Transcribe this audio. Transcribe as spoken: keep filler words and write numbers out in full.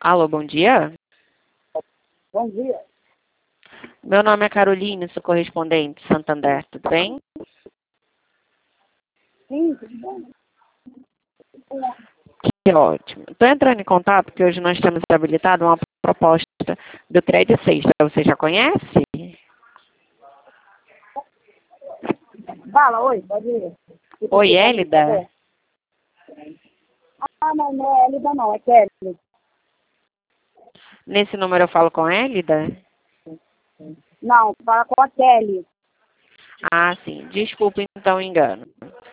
Alô, bom dia. Bom dia. Meu nome é Caroline, sou correspondente Santander, tudo bem? Sim, tudo bem. Que ótimo. Estou entrando em contato porque hoje nós temos habilitado uma proposta do Trade Sexta. Você já conhece? Fala, oi, pode ir. Oi, Hélida. Ah, não, não é Elida não, é Kelly. Nesse número eu falo com a Hélida? Não, fala com a Kelly. Ah, sim. Desculpa então o engano.